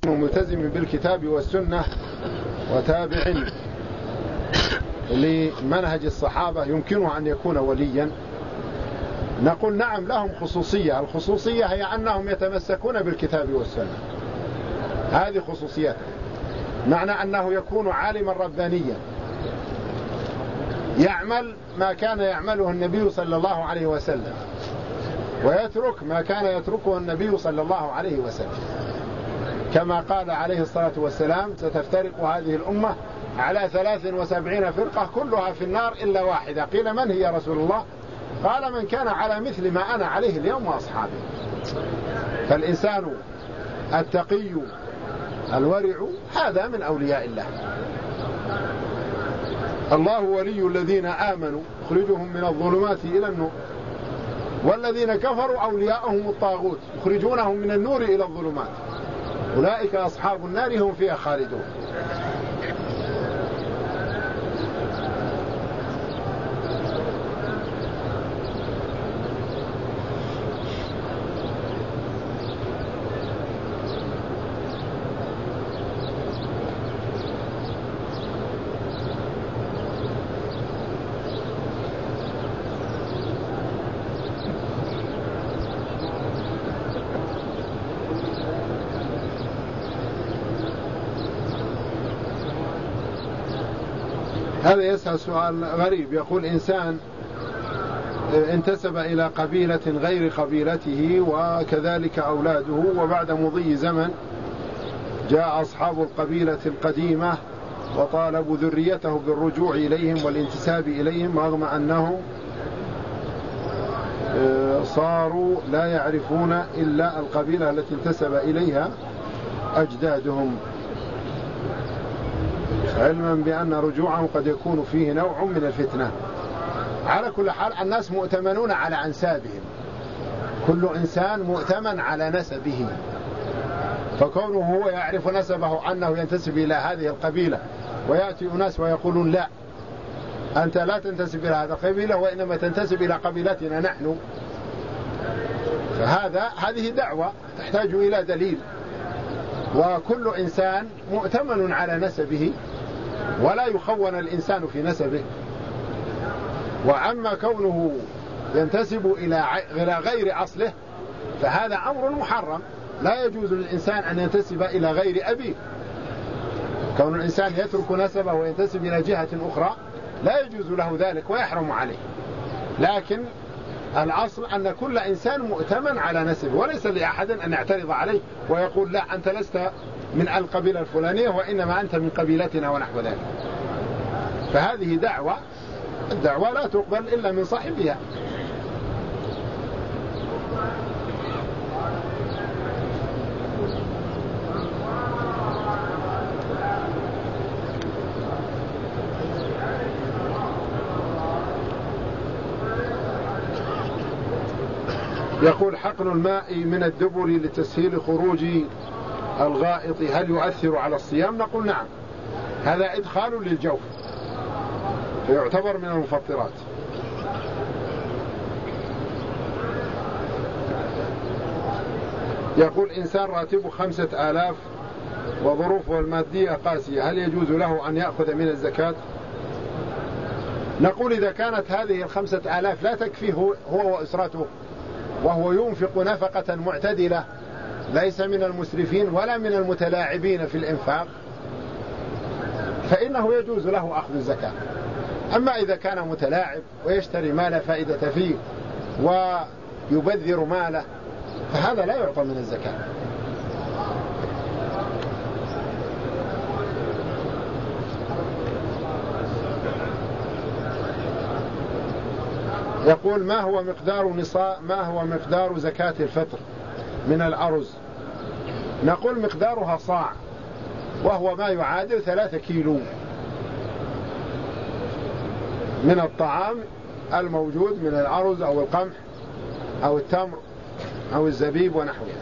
ملتزم بالكتاب والسنة وتابع لمنهج الصحابة يمكنه أن يكون وليا؟ نقول نعم، لهم خصوصية. الخصوصية هي أنهم يتمسكون بالكتاب والسنة، هذه خصوصيات، معنى أنه يكون عالما ربانيا يعمل ما كان يعمله النبي صلى الله عليه وسلم ويترك ما كان يتركه النبي صلى الله عليه وسلم، كما قال عليه الصلاة والسلام: ستفترق هذه الأمة على 73 فرقة كلها في النار إلا واحدة. قيل: من هي يا رسول الله؟ قال: من كان على مثل ما أنا عليه اليوم وأصحابي. فالإنسان التقي الورع هذا من أولياء الله. الله ولي الذين آمنوا يخرجهم من الظلمات إلى النور، والذين كفروا أولياءهم الطاغوت يخرجونهم من النور إلى الظلمات، أولئك أصحاب النار هم فيها خالدون. هذا يسأل سؤال غريب، يقول: إنسان انتسب إلى قبيلة غير قبيلته وكذلك أولاده، وبعد مضي زمن جاء أصحاب القبيلة القديمة وطالبوا ذريته بالرجوع إليهم والانتساب إليهم، رغم أنهم صاروا لا يعرفون إلا القبيلة التي انتسب إليها أجدادهم، علما بأن رجوعهم قد يكون فيه نوع من الفتنة. على كل حال الناس مؤتمنون على أنسابهم، كل إنسان مؤتمن على نسبه، فكونه هو يعرف نسبه أنه ينتسب إلى هذه القبيلة، ويأتي أناس ويقولون: لا، أنت لا تنتسب إلى هذه القبيلة وإنما تنتسب إلى قبيلتنا نحن، هذه دعوة تحتاج إلى دليل. وكل إنسان مؤتمن على نسبه ولا يخون الإنسان في نسبه. وأما كونه ينتسب إلى غير أصله فهذا أمر محرم، لا يجوز للإنسان أن ينتسب إلى غير أبيه. كون الإنسان يترك نسبه وينتسب إلى جهة أخرى لا يجوز له ذلك ويحرم عليه، لكن الأصل أن كل إنسان مؤتمن على نسبه، وليس لأحد أن يعترض عليه ويقول: لا، أنت لست من القبيلة الفلانية وإنما أنت من قبيلتنا ونحو ذلك. فهذه دعوة، الدعوة لا تقبل إلا من صاحبها. يقول: حقن الماء من الدبر لتسهيل خروج الغائط هل يؤثر على الصيام؟ نقول نعم، هذا إدخال للجوف فيعتبر من المفطرات. يقول: إنسان راتبه 5000 وظروفه المادية قاسية، هل يجوز له أن يأخذ من الزكاة؟ نقول: إذا كانت هذه 5000 لا تكفيه هو وأسرته وهو ينفق نفقة معتدلة، ليس من المسرفين ولا من المتلاعبين في الإنفاق، فإنه يجوز له أخذ الزكاة. أما إذا كان متلاعب ويشتري ما لا فائدة فيه ويبذر ماله فهذا لا يعطى من الزكاة. يقول: ما هو مقدار زكاة الفطر من الأرز؟ نقول: مقدارها صاع، وهو ما يعادل 3 كيلو من الطعام الموجود من الأرز أو القمح أو التمر أو الزبيب ونحوها.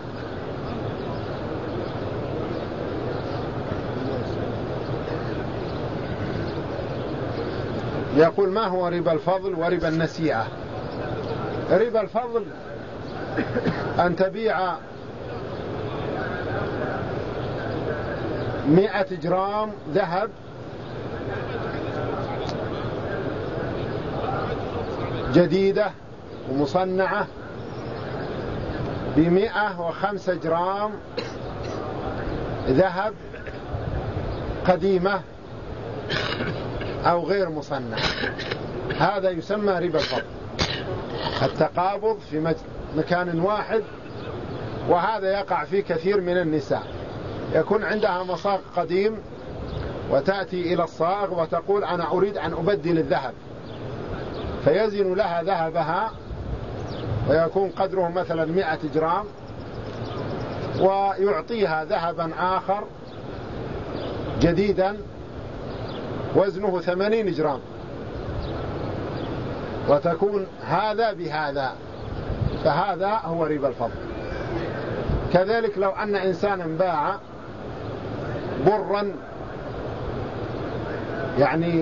يقول: ما هو ربا الفضل وربا النسيئة؟ ربا الفضل أن تبيع 100 جرام ذهب جديدة ومصنعة ب105 جرام ذهب قديمة أو غير مصنعة، هذا يسمى ربا الفضل، التقابض في مكان واحد. وهذا يقع في كثير من النساء، يكون عندها مصاغ قديم وتأتي إلى الصاغ وتقول أنا أريد أن أبدل الذهب، فيزن لها ذهبها ويكون قدره مثلا 100 جرام، ويعطيها ذهبا آخر جديدا وزنه 80 جرام، وتكون هذا بهذا، فهذا هو ربا الفضل. كذلك لو أن إنسانا باع برا، يعني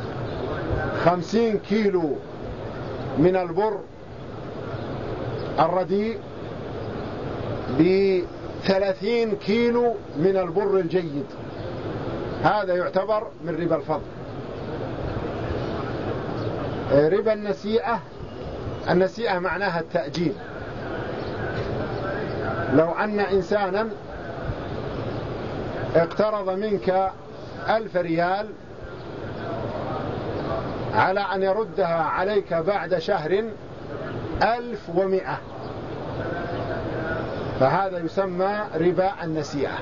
50 كيلو من البر الرديء ب30 كيلو من البر الجيد، هذا يعتبر من ربا الفضل. ربا النسيئة معناها التأجيل. لو أن إنسانا اقترض منك 1000 ريال على أن يردها عليك بعد شهر 1100، فهذا يسمى ربا النسيئة.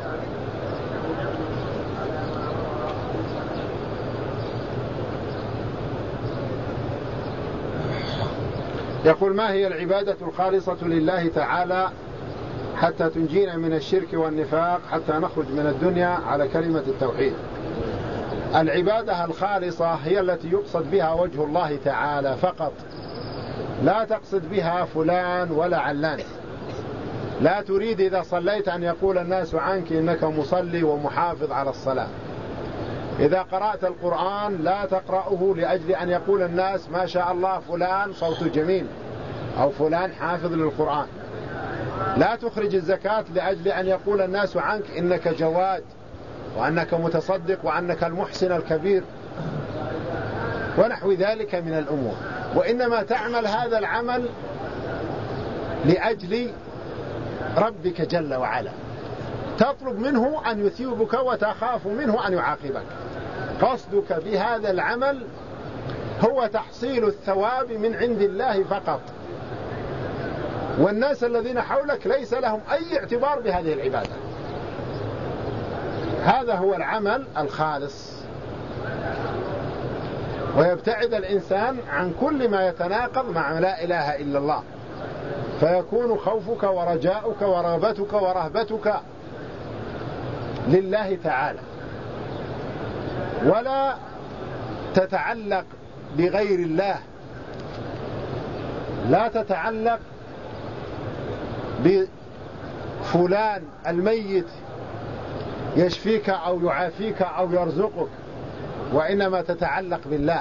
يقول: ما هي العبادة الخالصة لله تعالى حتى تنجينا من الشرك والنفاق حتى نخرج من الدنيا على كلمة التوحيد؟ العبادة الخالصة هي التي يقصد بها وجه الله تعالى فقط، لا تقصد بها فلان ولا علان. لا تريد إذا صليت أن يقول الناس عنك إنك مصلي ومحافظ على الصلاة. إذا قرأت القرآن لا تقرأه لأجل أن يقول الناس ما شاء الله فلان صوته جميل أو فلان حافظ للقرآن. لا تخرج الزكاة لأجل أن يقول الناس عنك إنك جواد وأنك متصدق وأنك المحسن الكبير ونحو ذلك من الأمور، وإنما تعمل هذا العمل لأجل ربك جل وعلا، تطلب منه أن يثيبك وتخاف منه أن يعاقبك. قصدك بهذا العمل هو تحصيل الثواب من عند الله فقط، والناس الذين حولك ليس لهم أي اعتبار بهذه العبادة. هذا هو العمل الخالص. ويبتعد الإنسان عن كل ما يتناقض مع لا إله إلا الله، فيكون خوفك ورجاؤك ورغبتك ورهبتك لله تعالى، ولا تتعلق بغير الله، لا تتعلق بفلان الميت يشفيك أو يعافيك أو يرزقك، وإنما تتعلق بالله.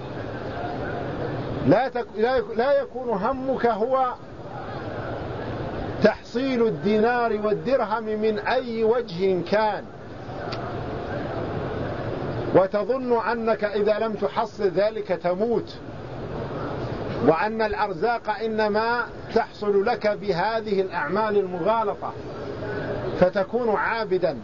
لا يكون همك هو تحصيل الدينار والدرهم من أي وجه كان، وتظن أنك إذا لم تحصل ذلك تموت، وأن الأرزاق إنما تحصل لك بهذه الأعمال المغالطة، فتكون عابدا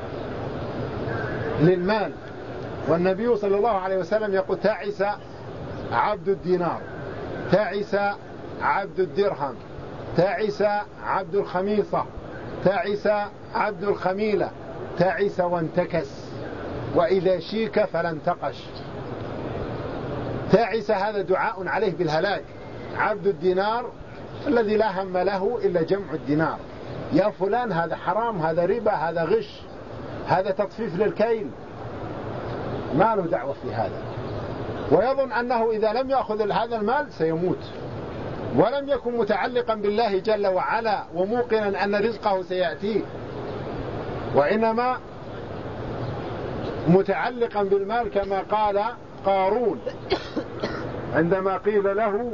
للمال. والنبي صلى الله عليه وسلم يقول: تعس عبد الدينار، تعس عبد الدرهم، تعس عبد الخميصة، تعس عبد الخميلة، تعس وانتكس، وإذا شيك فلا انتقش. تعس هذا دعاء عليه بالهلاك. عبد الدينار الذي لا هم له إلا جمع الدينار. يا فلان هذا حرام، هذا ربا، هذا غش، هذا تطفيف للكيل، ما له دعوة في هذا، ويظن أنه إذا لم يأخذ هذا المال سيموت، ولم يكن متعلقا بالله جل وعلا وموقنا أن رزقه سيأتيه، وإنما متعلقا بالمال كما قال قارون عندما قيل له: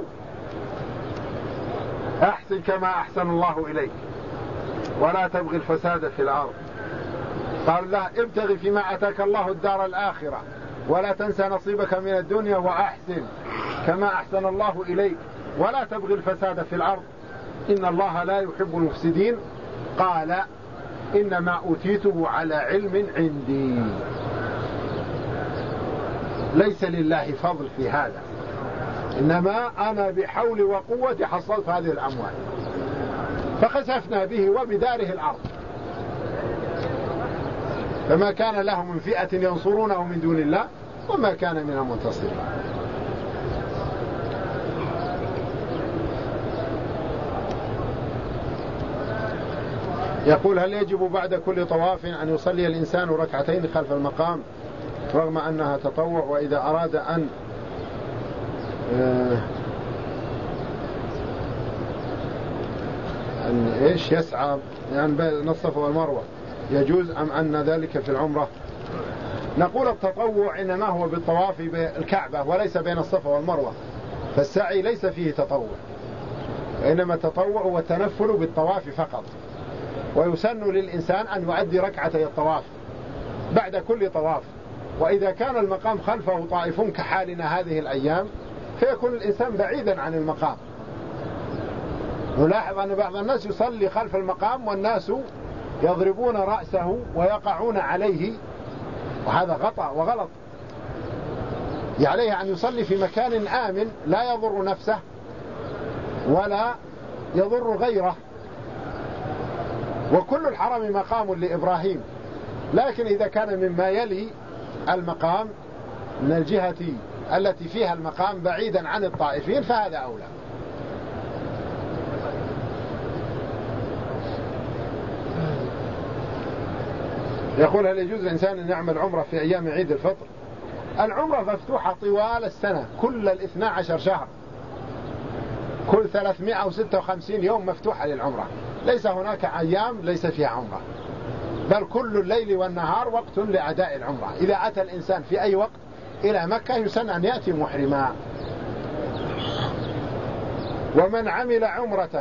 أحسن كما أحسن الله إليك ولا تبغي الفساد في الأرض. قال له ابتغ فيما أتاك الله الدار الآخرة ولا تنسى نصيبك من الدنيا وأحسن كما أحسن الله إليك ولا تبغي الفساد في الأرض إن الله لا يحب المفسدين. قال إنما أوتيته على علم عندي، ليس لله فضل في هذا، إنما أنا بحول وقوة حصلت هذه الأموال. فخسفنا به وبداره الأرض فما كان له من فئة ينصرونه من دون الله وما كان من المنتصرين. يقول هل يجب بعد كل طواف أن يصلي الإنسان ركعتين خلف المقام رغم أنها تطوع، وإذا أراد أن يسعى يعني بين الصفا والمروة يجوز أم أن ذلك في العمرة؟ نقول التطوع إنما هو بالطواف بالكعبة وليس بين الصفا والمروة، فالسعي ليس فيه تطوع، إنما التطوع هو التنفل بالطواف فقط. ويسن للإنسان أن يؤدي ركعتي الطواف بعد كل طواف، وإذا كان المقام خلفه طائف كحالنا هذه الأيام فيكون الإنسان بعيدا عن المقام. نلاحظ أن بعض الناس يصلي خلف المقام والناس يضربون رأسه ويقعون عليه، وهذا خطأ وغلط. عليه أن يصلي في مكان آمن لا يضر نفسه ولا يضر غيره. وكل الحرم مقام لإبراهيم، لكن إذا كان مما يلي المقام من الجهة التي فيها المقام بعيدا عن الطائفين فهذا أولى. يقول هل يجوز الإنسان أن يعمل عمرة في أيام عيد الفطر؟ العمرة مفتوحة طوال السنة، كل 12 شهر، كل 356 يوم مفتوحة للعمرة، ليس هناك أيام ليس فيها عمرة، بل كل الليل والنهار وقت لأداء العمرة. إذا أتى الإنسان في أي وقت إلى مكة يسن أن يأتي محرما. ومن عمل عمرة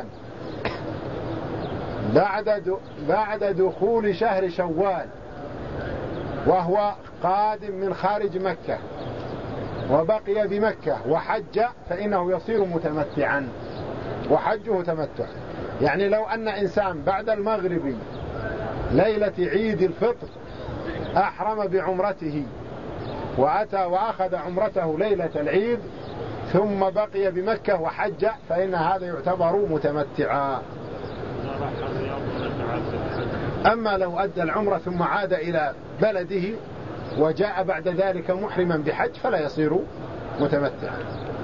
بعد دخول شهر شوال وهو قادم من خارج مكة وبقي بمكة وحج فإنه يصير متمتعا، وحجه تمتع. يعني لو أن إنسان بعد المغرب ليلة عيد الفطر أحرم بعمرته وأتى وأخذ عمرته ليلة العيد ثم بقي بمكة وحج فإن هذا يعتبر متمتعا. أما لو أدى العمرة ثم عاد إلى بلده وجاء بعد ذلك محرما بحج فلا يصير متمتعا.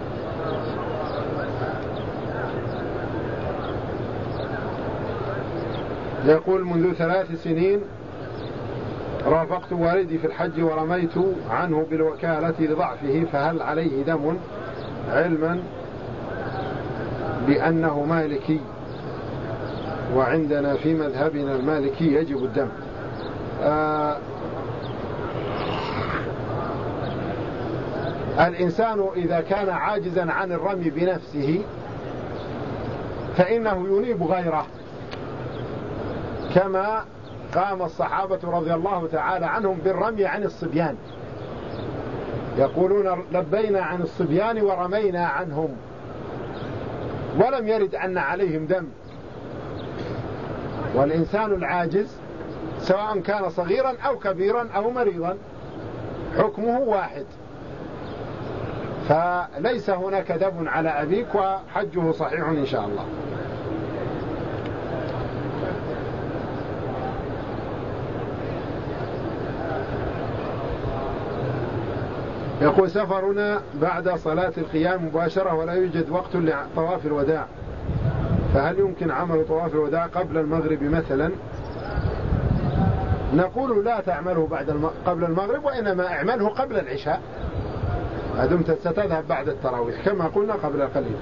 يقول منذ 3 سنين رافقت والدي في الحج ورميت عنه بالوكالة لضعفه، فهل عليه دم علما بأنه مالكي وعندنا في مذهبنا المالكي يجب الدم؟ الإنسان إذا كان عاجزا عن الرمي بنفسه فإنه ينيب غيره، كما قام الصحابة رضي الله تعالى عنهم بالرمي عن الصبيان، يقولون لبينا عن الصبيان ورمينا عنهم، ولم يرد أن عليهم دم. والإنسان العاجز سواء كان صغيرا أو كبيرا أو مريضا حكمه واحد، فليس هناك دم على أبيك وحجه صحيح إن شاء الله. يقول سفرنا بعد صلاة القيام مباشرة ولا يوجد وقت لطواف الوداع، فهل يمكن عمل طواف الوداع قبل المغرب مثلا؟ نقول لا تعمله قبل المغرب، وإنما اعمله قبل العشاء ما دمت ستذهب بعد التراويح كما قلنا قبل قليل.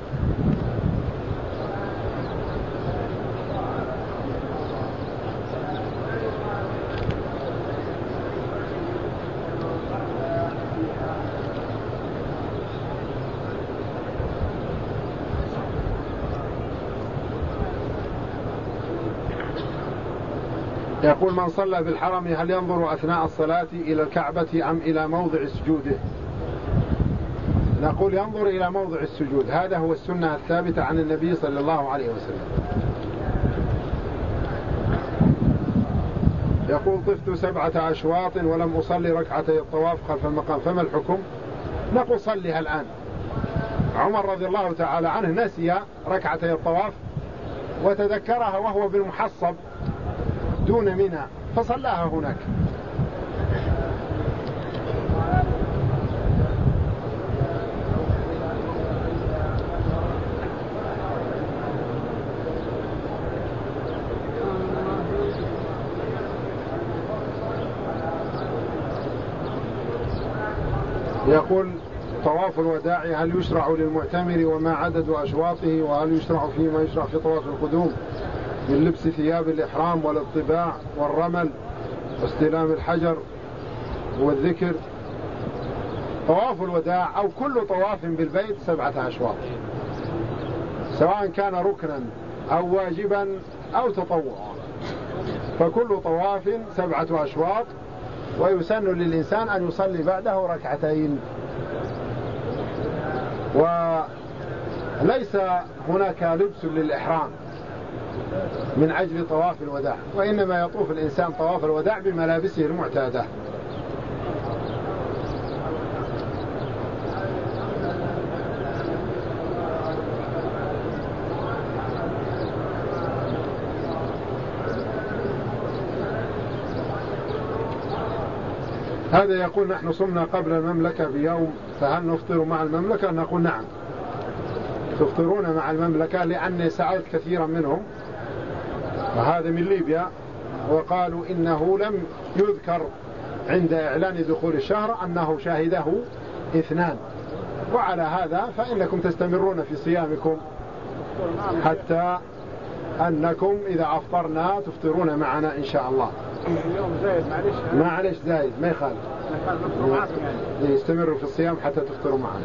يقول من صلى بالحرم هل ينظر أثناء الصلاة إلى الكعبة أم إلى موضع سجوده؟ نقول ينظر إلى موضع السجود، هذا هو السنة الثابتة عن النبي صلى الله عليه وسلم. يقول طفت 7 أشواط ولم أصلي ركعتي الطواف خلف المقام فما الحكم؟ نقول صليها الآن. عمر رضي الله تعالى عنه نسي ركعتي الطواف وتذكرها وهو بالمحصب دون منى فصلاها هناك. يقول طواف الوداع هل يشرع للمعتمر وما عدد أشواطه، وهل يشرع فيما يشرع في طواف القدوم من لبس ثياب الإحرام والاطباع والرمل واستلام الحجر والذكر؟ طواف الوداع أو كل طواف بالبيت 7 أشواط، سواء كان ركنا أو واجبا أو تطوعا، فكل طواف 7 أشواط، ويسن للإنسان أن يصلي بعده ركعتين. وليس هناك لبس للإحرام من أجل طواف الوداع، وإنما يطوف الإنسان طواف الوداع بملابسه المعتادة. هذا يقول نحن صمنا قبل المملكة بيوم فهل نفطر مع المملكة؟ نقول نعم تفطرون مع المملكة، لأني سألت كثيرا منهم وهذا من ليبيا وقالوا إنه لم يذكر عند إعلان دخول الشهر أنه شاهده 2، وعلى هذا فإنكم تستمرون في صيامكم حتى أنكم إذا أفطرنا تفطرون معنا إن شاء الله. اليوم زايد معلش زايد ما يخالف، يستمروا في الصيام حتى تفطروا معنا.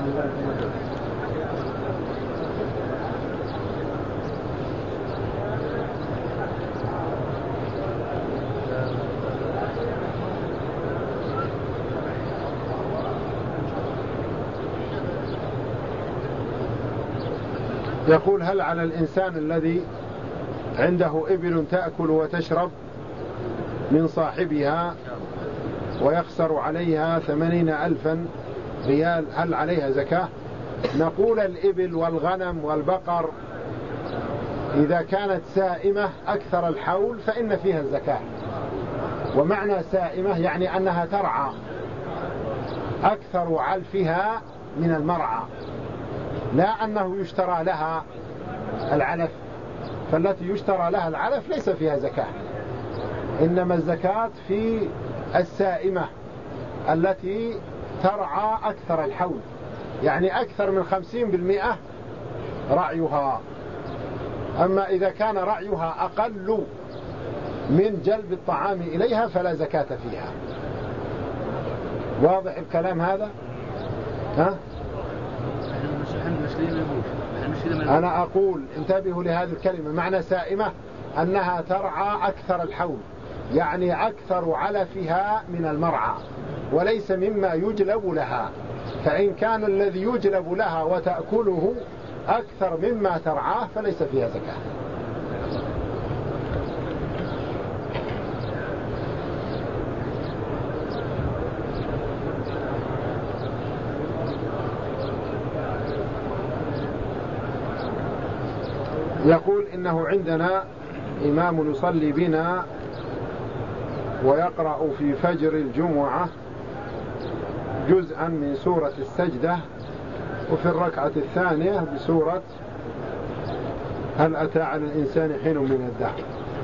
يقول هل على الإنسان الذي عنده إبل تأكل وتشرب من صاحبها ويخسر عليها 80,000 ريال هل عليها زكاة؟ نقول الإبل والغنم والبقر إذا كانت سائمة أكثر الحول فإن فيها الزكاة. ومعنى سائمة يعني أنها ترعى أكثر علفها من المرعى، لا أنه يشترى لها العلف، فالتي يشترى لها العلف ليس فيها زكاة، إنما الزكاة في السائمة التي ترعى أكثر الحول، يعني أكثر من 50% رعيها. أما إذا كان رعيها أقل من جلب الطعام إليها فلا زكاة فيها. واضح الكلام هذا؟ ها؟ أنا أقول انتبهوا لهذه الكلمة، معنى سائمة أنها ترعى أكثر الحول، يعني أكثر علفها من المرعى وليس مما يجلب لها، فإن كان الذي يجلب لها وتأكله أكثر مما ترعاه فليس فيها زكاة. يقول إنه عندنا إمام يصلي بنا ويقرأ في فجر الجمعة جزءا من سورة السجدة، وفي الركعة الثانية بسورة هل أتى على الإنسان حين من الدهر.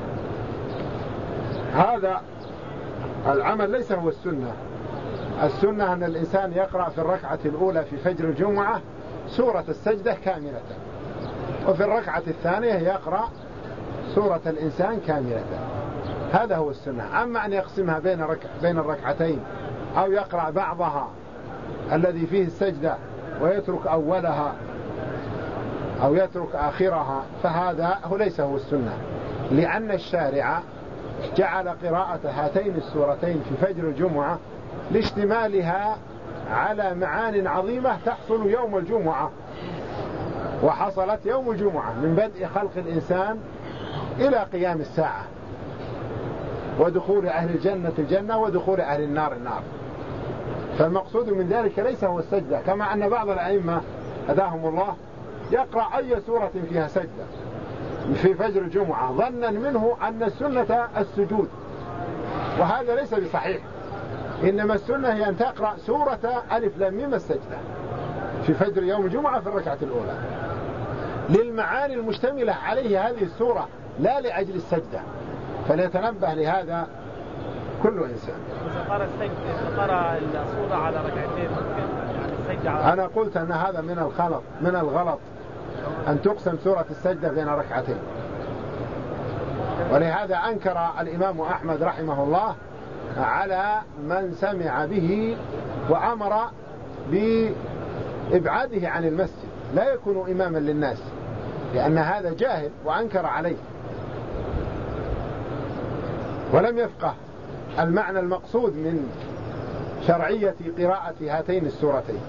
هذا العمل ليس هو السنة. السنة أن الإنسان يقرأ في الركعة الأولى في فجر الجمعة سورة السجدة كاملة، وفي الركعة الثانية يقرأ سورة الإنسان كاملة. هذا هو السنة. أما أن يقسمها بين الركعتين أو يقرأ بعضها الذي فيه السجدة ويترك أولها أو يترك آخرها فهذا هو ليس هو السنة، لأن الشارع جعل قراءة هاتين السورتين في فجر الجمعة لاشتمالها على معان عظيمة تحصل يوم الجمعة، وحصلت يوم الجمعة من بدء خلق الإنسان إلى قيام الساعة، ودخول أهل الجنة الجنة ودخول أهل النار النار. فالمقصود من ذلك ليس هو السجدة، كما أن بعض الأئمة هداهم الله يقرأ أي سورة فيها سجدة في فجر الجمعة ظنا منه أن السنة السجود، وهذا ليس بصحيح. إنما السنة هي أن تقرأ سورة ألف لام ميم السجدة في فجر يوم الجمعة في الركعة الأولى للمعاني المشتملة عليه هذه السورة، لا لأجل السجدة، فليتنبه لهذا كل إنسان. قرأ السورة على ركعتين يعني السجدة أنا قلت أن هذا من الغلط أن تقسم سورة السجدة بين ركعتين، ولهذا أنكر الإمام أحمد رحمه الله على من سمع به وأمر بإبعاده عن المسجد، لا يكون إماما للناس، لأن هذا جاهل، وأنكر عليه ولم يفقه المعنى المقصود من شرعية قراءة هاتين السورتين.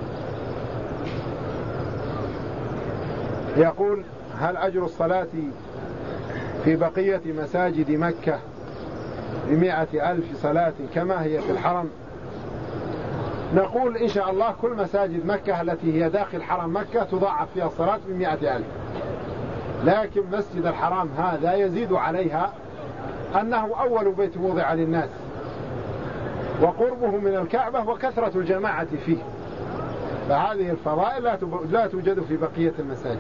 يقول: هل أجر الصلاة في بقية مساجد مكة ب100,000 صلاة كما هي في الحرم؟ نقول إن شاء الله كل مساجد مكة التي هي داخل حرم مكة تضاعف فيها الصلاة ب100,000، لكن مسجد الحرام هذا يزيد عليها أنه أول بيت وضع للناس، وقربه من الكعبة وكثرة الجماعة فيه، فهذه الفضائل لا توجد في بقية المساجد.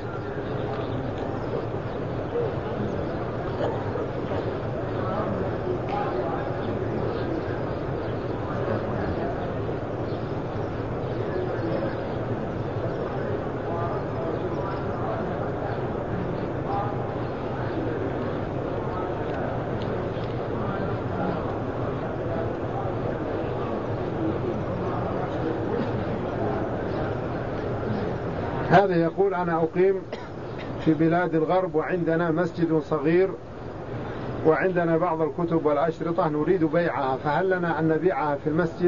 هذا يقول: أنا أقيم في بلاد الغرب وعندنا مسجد صغير وعندنا بعض الكتب والأشرطة نريد بيعها، فهل لنا أن نبيعها في المسجد؟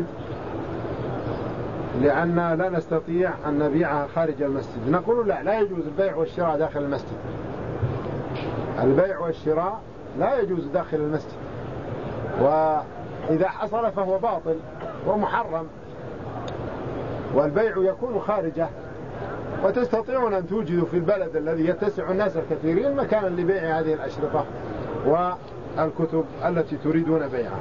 لأننا لا نستطيع أن نبيعها خارج المسجد. نقول لا يجوز البيع والشراء داخل المسجد. البيع والشراء لا يجوز داخل المسجد، وإذا حصل فهو باطل ومحرم، والبيع يكون خارجه. وتستطيعون أن توجدوا في البلد الذي يتسع الناس الكثيرين مكانا لبيع هذه الأشرطة والكتب التي تريدون بيعها.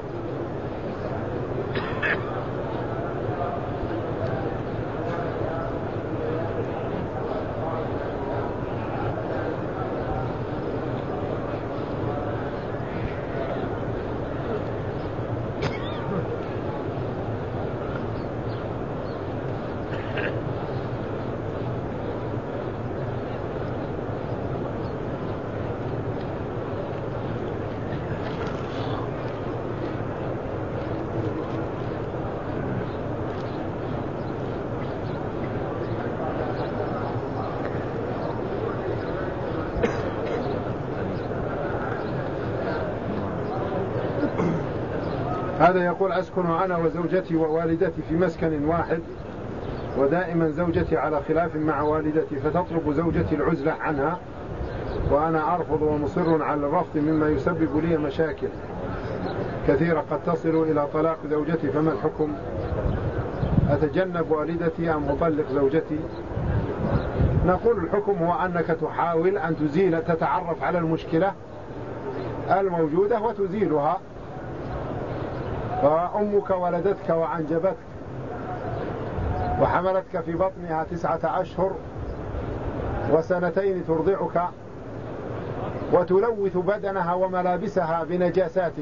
هذا يقول: أسكن أنا وزوجتي ووالدتي في مسكن واحد، ودائما زوجتي على خلاف مع والدتي، فتطلب زوجتي العزلة عنها وأنا أرفض ومصر على الرفض، مما يسبب لي مشاكل كثيرة قد تصل إلى طلاق زوجتي، فما الحكم؟ أتجنب والدتي أم أطلق زوجتي؟ نقول الحكم هو أنك تحاول أن تتعرف على المشكلة الموجودة وتزيلها. فأمك ولدتك وأنجبتك وحملتك في بطنها 9 أشهر و2 ترضعك، وتلوث بدنها وملابسها بنجاساتك،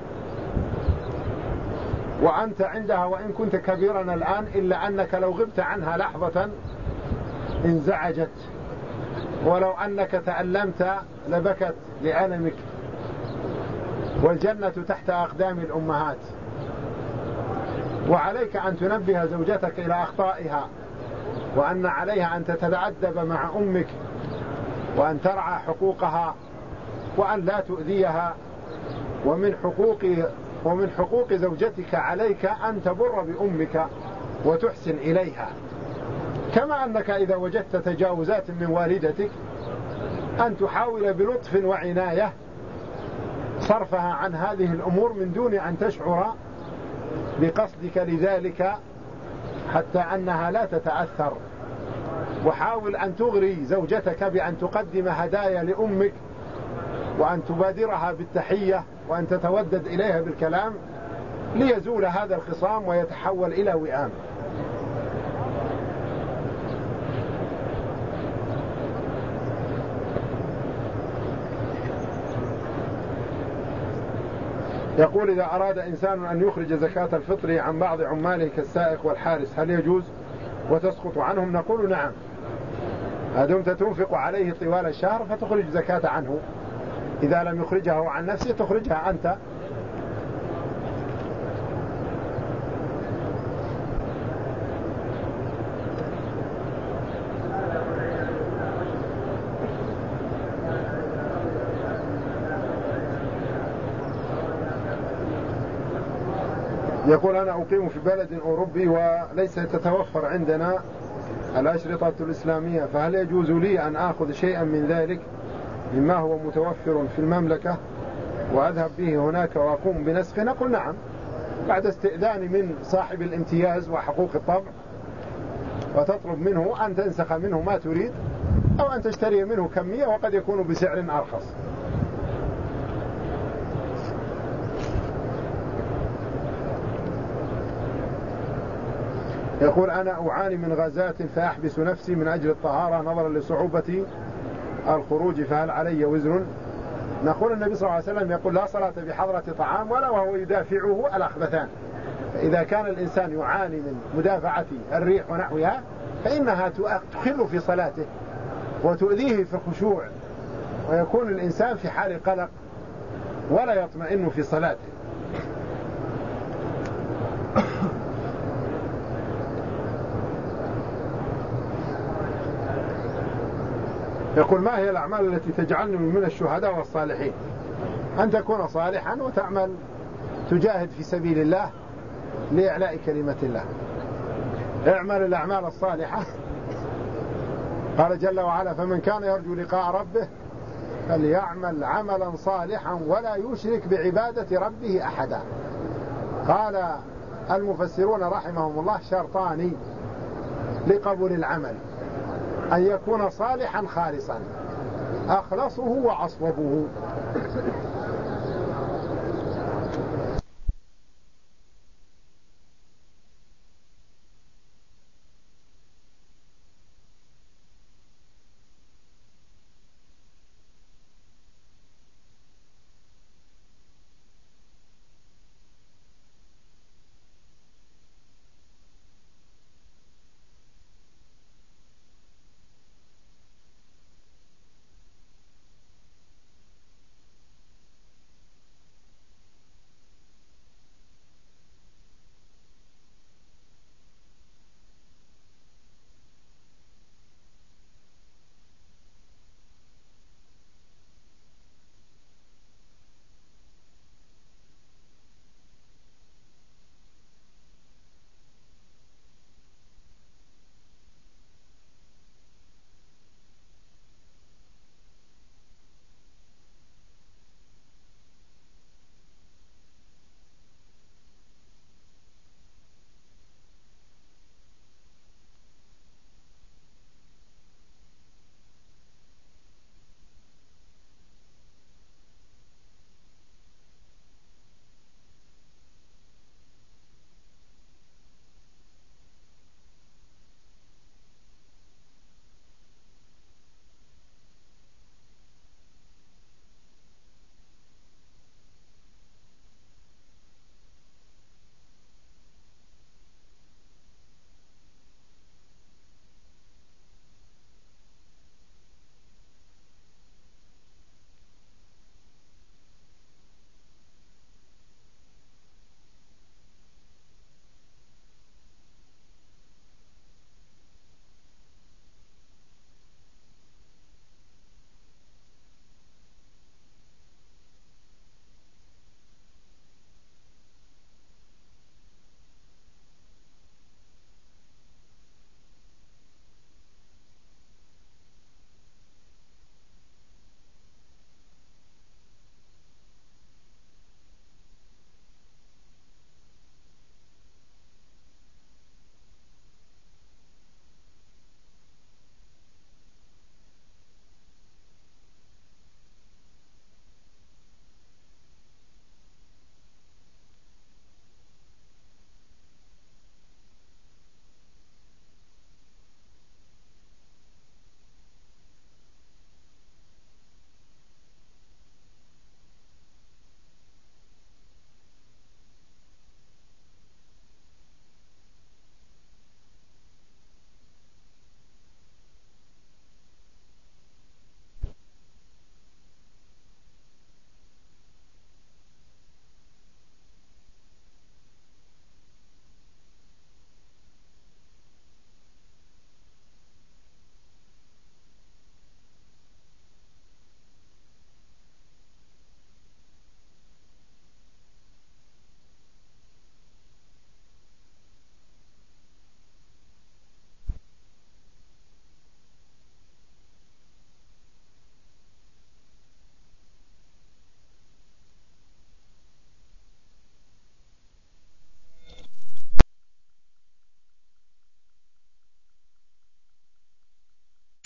وأنت عندها وإن كنت كبيرا الآن، إلا أنك لو غبت عنها لحظة انزعجت، ولو أنك تألمت لبكت لألمك، والجنة تحت أقدام الأمهات. وعليك أن تنبه زوجتك إلى أخطائها، وأن عليها أن تتأدب مع أمك، وأن ترعى حقوقها، وأن لا تؤذيها، ومن حقوق زوجتك عليك أن تبر بأمك وتحسن إليها، كما أنك إذا وجدت تجاوزات من والدتك أن تحاول بلطف وعناية صرفها عن هذه الأمور من دون أن تشعر بقصدك لذلك حتى أنها لا تتأثر. وحاول أن تغري زوجتك بأن تقدم هدايا لأمك وأن تبادرها بالتحية وأن تتودد إليها بالكلام ليزول هذا الخصام ويتحول إلى وئام. يقول: إذا أراد إنسان أن يخرج زكاة الفطر عن بعض عماله كالسائق والحارس هل يجوز وتسقط عنهم؟ نقول: نعم، ما دمت تنفق عليه طوال الشهر فتخرج زكاة عنه. إذا لم يخرجها عن نفسه تخرجها أنت. يقول: أنا أقيم في بلد أوروبي وليس تتوفر عندنا الأشرطة الإسلامية، فهل يجوز لي أن آخذ شيئا من ذلك مما هو متوفر في المملكة وأذهب به هناك وأقوم بنسخه؟ نقول: نعم، بعد استئذان من صاحب الامتياز وحقوق الطبع، وتطلب منه أن تنسخ منه ما تريد أو أن تشتري منه كمية وقد يكون بسعر أرخص. يقول: أنا أعاني من غازات فأحبس نفسي من أجل الطهارة نظرا لصعوبة الخروج، فهل علي وزر؟ نقول: النبي صلى الله عليه وسلم يقول: لا صلاة بحضرة طعام ولا وهو يدافعه الأخبثان. فإذا كان الإنسان يعاني من مدافعة الريح ونحوها فإنها تخل في صلاته وتؤذيه في الخشوع، ويكون الإنسان في حال قلق ولا يطمئن في صلاته. يقول: ما هي الأعمال التي تجعلني من الشهداء والصالحين؟ أن تكون صالحا وتعمل تجاهد في سبيل الله لإعلاء كلمة الله. اعمل الأعمال الصالحة. قال جل وعلا: فمن كان يرجو لقاء ربه فليعمل عملا صالحا ولا يشرك بعبادة ربه أحدا. قال المفسرون رحمهم الله: شرطان لقبول العمل: أن يكون صالحا خالصا أخلصه وأصوبه.